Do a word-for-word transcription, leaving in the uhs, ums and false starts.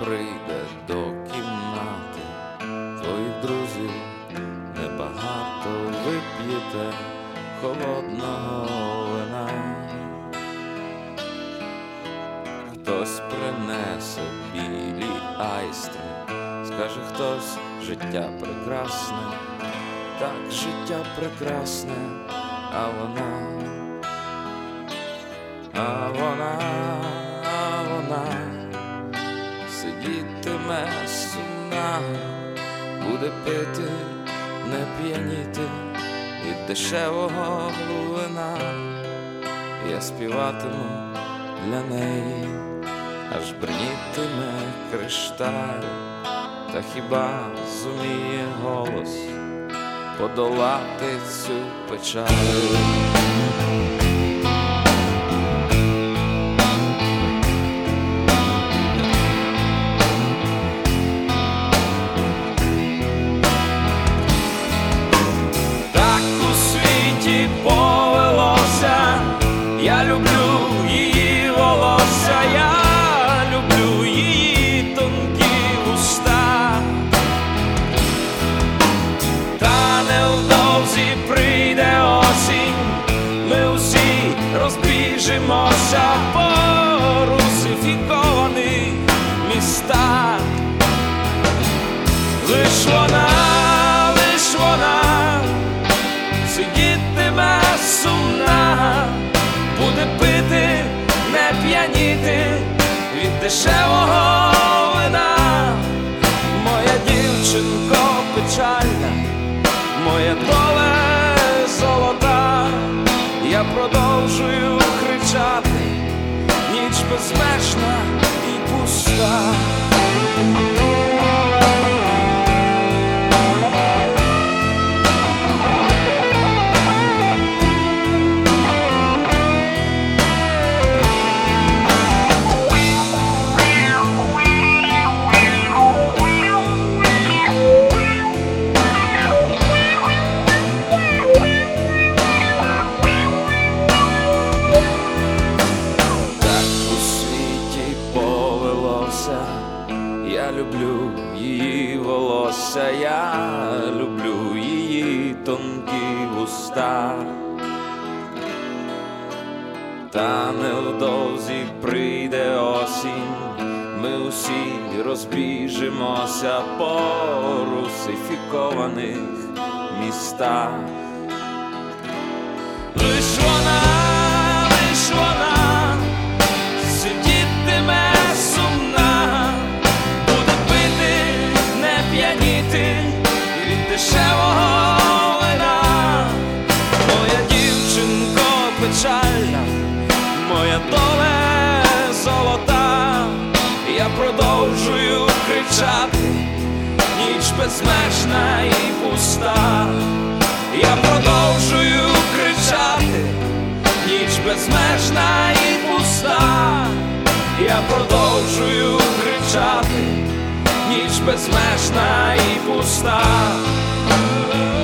прийде до кімнати твоїх друзів, небагато вип'єте холодного вина. Хтось принесе білі айстри, скаже хтось: життя прекрасне, так, життя прекрасне, а вона, а вона, а вона сидітиме сумна, буде пити, не п'яніти від дешевого вина. Я співатиму для неї, аж бринітиме кришталь, та хіба зуміє голос подолати цю печаль? Я люблю її волосся, я люблю її тонкі уста. Та невдовзі прийде осінь, ми усі розбіжимося по русифікованих містах. Лиш вона, лиш вона сидітиме сумна, буде пити, не п'яніти від дешевого вина. Моя дівчинко печальна, моя доля золота. Я продовжую кричати, ніч безмежна і пуста. Я люблю її волосся, я люблю її тонкі вуста. Та невдовзі прийде осінь, ми усі розбіжимося по русифікованих містах. Лиш вона, лиш вона сидітиме сумна, від дешевого вина. Моя дівчинко печальна, моя доля золота. Я продовжую кричати, ніч безмежна і пуста. Я продовжую кричати, ніч безмежна і пуста. Я продовжую кричати, ніч безмежна і пуста.